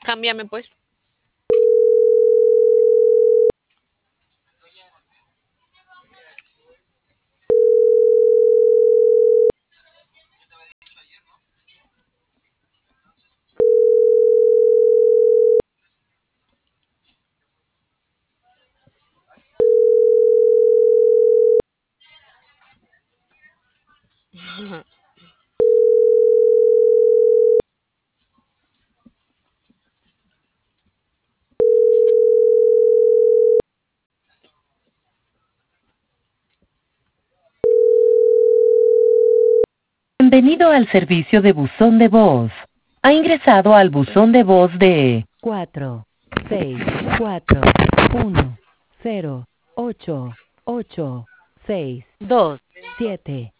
Cámbiame, pues. Bienvenido al servicio de buzón de voz. Ha ingresado al buzón de voz de 464108867.